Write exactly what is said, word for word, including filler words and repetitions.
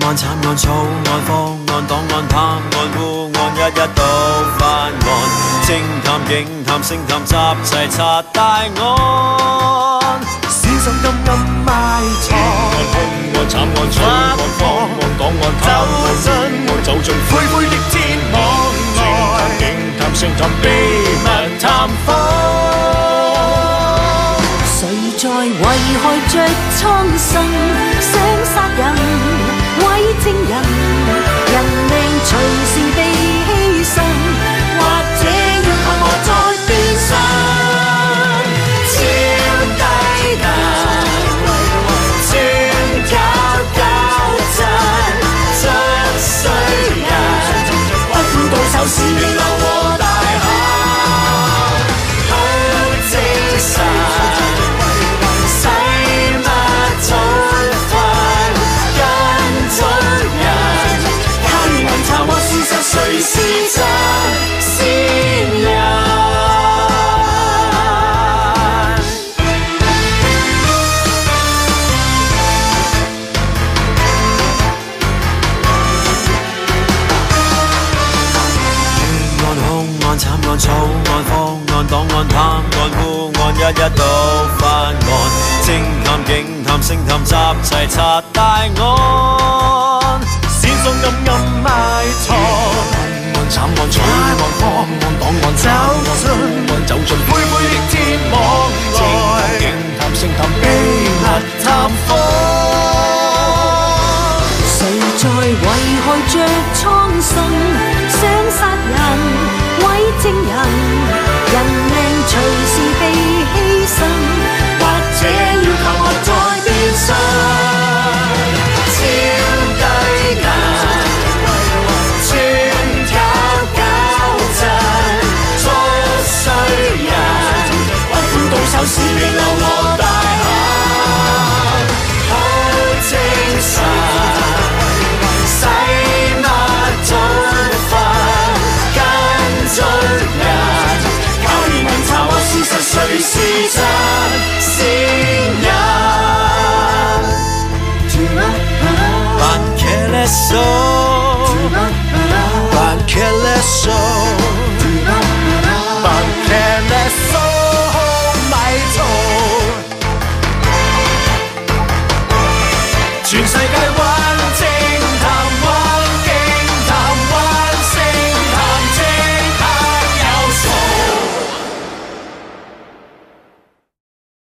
案、慘案、草案、方案、檔案、探案、護案，一一都翻案。偵探、警探、星探，集齊查大案。小心暗暗埋藏。兇案、慘案、草案、方案、檔案、探案、護案，走進灰灰的天網內。偵探、星探，秘密探訪。 誰在危害着蒼生，想殺人、毀證人，人命隨時被犧牲，或者要靠我再變身，超低能，專搞搞震，真衰人，不顧對手是未留和大喊，好精神。誰是真先人？案、兇案、慘案、草案、方案、檔案、探案、護案，一一都翻案。偵探、警探、星探，集齊查大案。線索暗暗埋藏。慘案、草案、方案、檔案、找盡，走進灰灰的天網內。警探、星探，秘密探訪。誰在危害着蒼生，想殺人、毀證人，人命隨時被犧牲，或者要靠我再變身，超低能。對手是未留和大喊，好精神，洗抹早飯，跟蹤人，靠疑問查獲事實，誰是真先人？扮 careless soul， 扮 careless soul， 扮 careless soul。全世界。